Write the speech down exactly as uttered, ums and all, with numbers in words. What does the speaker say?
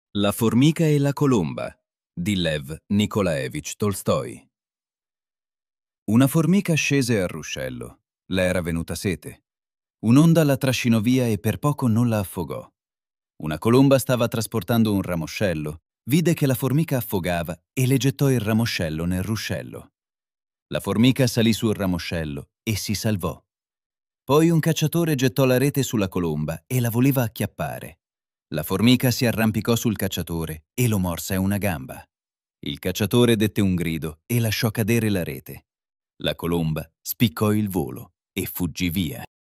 La formica e la colomba di Lev Nikolaevich Tolstoi. Una formica scese al ruscello. Le era venuta sete. Un'onda la trascinò via e per poco non la affogò. Una colomba stava trasportando un ramoscello, vide che la formica affogava e le gettò il ramoscello nel ruscello. La formica salì sul ramoscello e si salvò. Poi un cacciatore gettò la rete sulla colomba e la voleva acchiappare. La formica si arrampicò sul cacciatore e lo morse a una gamba. Il cacciatore dette un grido e lasciò cadere la rete. La colomba spiccò il volo e fuggì via.